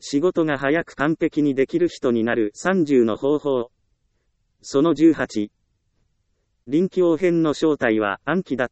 仕事が早く完璧にできる人になる30の方法。その18。臨機応変の正体は暗記だった。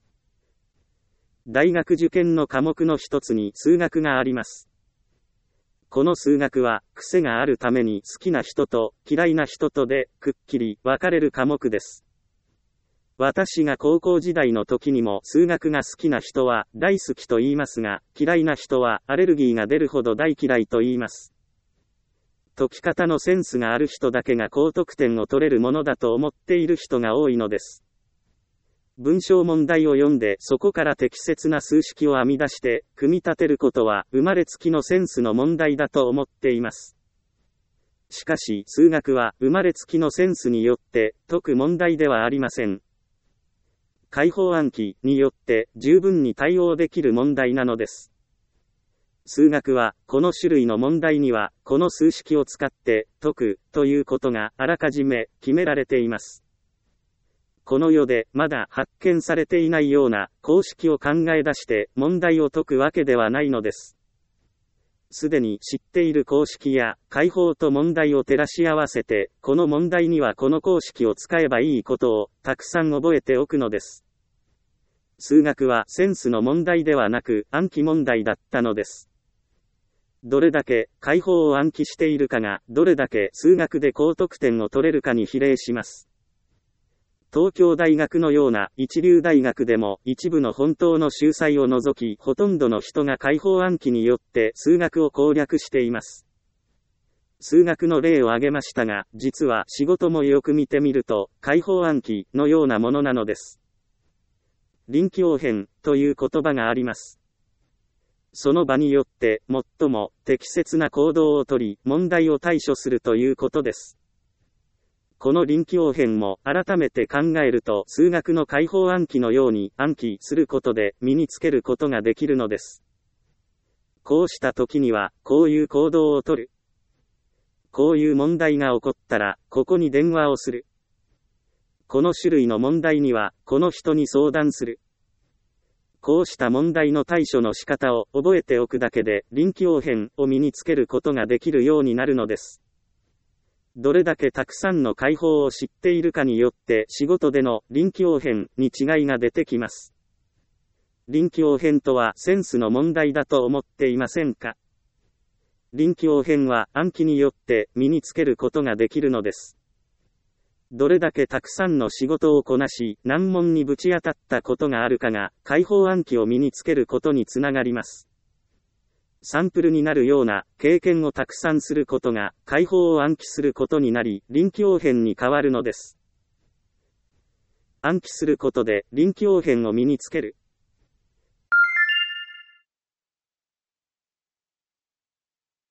大学受験の科目の一つに数学があります。この数学は癖があるために好きな人と嫌いな人とでくっきり分かれる科目です。私が高校時代の時にも数学が好きな人は大好きと言いますが、嫌いな人はアレルギーが出るほど大嫌いと言います。解き方のセンスがある人だけが高得点を取れるものだと思っている人が多いのです。文章問題を読んでそこから適切な数式を編み出して組み立てることは生まれつきのセンスの問題だと思っています。しかし数学は生まれつきのセンスによって解く問題ではありません。解法暗記によって十分に対応できる問題なのです。数学はこの種類の問題にはこの数式を使って解くということがあらかじめ決められています。この世でまだ発見されていないような公式を考え出して問題を解くわけではないのです。すでに知っている公式や解法と問題を照らし合わせて、この問題にはこの公式を使えばいいことをたくさん覚えておくのです。数学はセンスの問題ではなく暗記問題だったのです。どれだけ解法を暗記しているかがどれだけ数学で高得点を取れるかに比例します。東京大学のような一流大学でも一部の本当の秀才を除きほとんどの人が解法暗記によって数学を攻略しています。数学の例を挙げましたが、実は仕事もよく見てみると解法暗記のようなものなのです。臨機応変という言葉があります。その場によって最も適切な行動をとり問題を対処するということです。この臨機応変も改めて考えると数学の解法暗記のように暗記することで身につけることができるのです。こうした時にはこういう行動をとる。こういう問題が起こったらここに電話をする。この種類の問題にはこの人に相談する。こうした問題の対処の仕方を覚えておくだけで臨機応変を身につけることができるようになるのです。どれだけたくさんの解法を知っているかによって仕事での臨機応変に違いが出てきます。臨機応変とはセンスの問題だと思っていませんか？臨機応変は暗記によって身につけることができるのです。どれだけたくさんの仕事をこなし難問にぶち当たったことがあるかが解法暗記を身につけることにつながります。サンプルになるような経験をたくさんすることが解法を暗記することになり臨機応変に変わるのです。暗記することで臨機応変を身につける。